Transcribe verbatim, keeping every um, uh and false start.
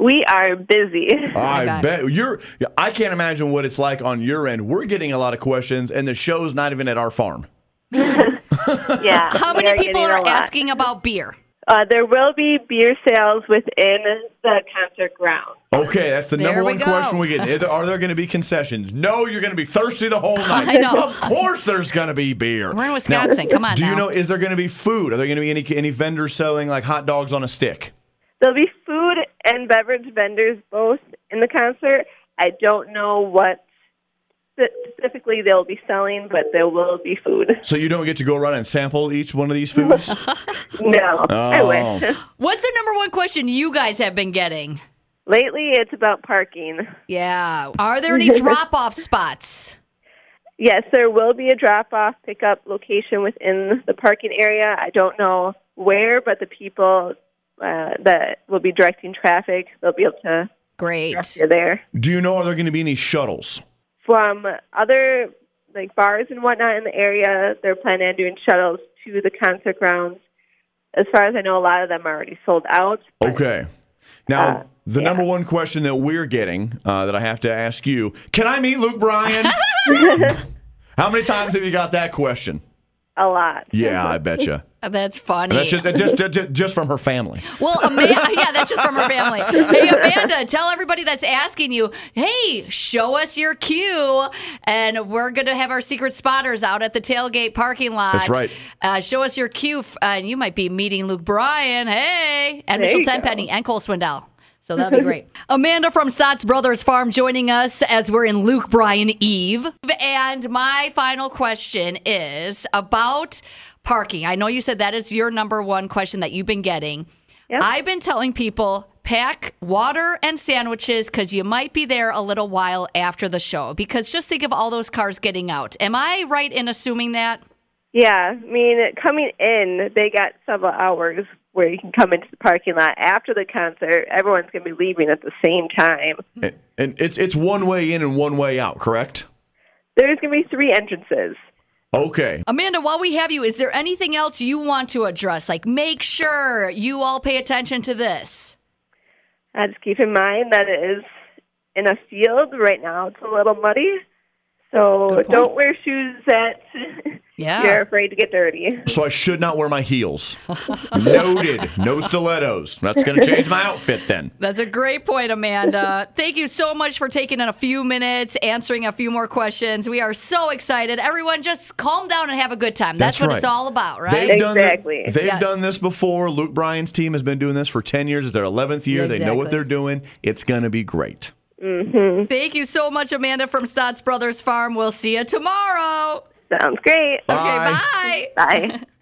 We are busy. I bet you're. I can't imagine what it's like on your end. We're getting a lot of questions, and the show's not even at our farm. Yeah. How we many are people getting a are lot. asking about beer? Uh, there will be beer sales within the concert ground. Okay, that's the There number we one go. question we get. Are there, are there going to be concessions? No, you're going to be thirsty the whole night. I know. Of course there's going to be beer. We're in Wisconsin. Come on Do you now. know, is there going to be food? Are there going to be any any vendors selling like hot dogs on a stick? There'll be food and beverage vendors both in the concert. I don't know what specifically they'll be selling, but there will be food. So you don't get to go around and sample each one of these foods? No, I Oh. wish. What's the number one question you guys have been getting? Lately, it's about parking. Yeah. Are there any drop-off spots? Yes, there will be a drop-off pickup location within the parking area. I don't know where, but the people uh, that will be directing traffic, they'll be able to Great. direct you there. Do you know, are there going to be any shuttles? From other like bars and whatnot in the area, they're planning on doing shuttles to the concert grounds. As far as I know, a lot of them are already sold out. Okay. Now, Uh, the yeah. number one question that we're getting uh, that I have to ask you, can I meet Luke Bryan? How many times have you got that question? A lot. Yeah, I betcha. That's funny. That's just, just, just, just from her family. Well, Amanda, yeah, that's just from her family. Hey, Amanda, tell everybody that's asking you, hey, show us your cue. And we're going to have our secret spotters out at the tailgate parking lot. That's right. Uh, show us your cue, f- uh, and you might be meeting Luke Bryan. Hey, and There Mitchell you go. Tenpenny and Cole Swindell. So that'd be great. Amanda from Stotts Brothers Farm joining us as we're in Luke Bryan Eve. And my final question is about parking. I know you said that is your number one question that you've been getting. Yep. I've been telling people pack water and sandwiches because you might be there a little while after the show. Because just think of all those cars getting out. Am I right in assuming that? Yeah, I mean, coming in, they got several hours where you can come into the parking lot after the concert. Everyone's going to be leaving at the same time. And, and it's it's one way in and one way out, correct? There's going to be three entrances. Okay. Amanda, while we have you, is there anything else you want to address? Like, make sure you all pay attention to this. Uh, just keep in mind that it is in a field. Right now it's a little muddy. So Good point. don't wear shoes that Yeah. you're afraid to get dirty. So I should not wear my heels. Noted. No stilettos. That's going to change my outfit then. That's a great point, Amanda. Thank you so much for taking in a few minutes, answering a few more questions. We are so excited. Everyone, just calm down and have a good time. That's, That's what it's right. all about, right? They've done Exactly. thi- they've Yes. done this before. Luke Bryan's team has been doing this for ten years. It's their eleventh year. They know what Exactly. they're doing. It's going to be great. Thank you so much, Amanda from Stotts Brothers Farm. We'll see you tomorrow. Sounds great. Okay, Bye. bye. Bye.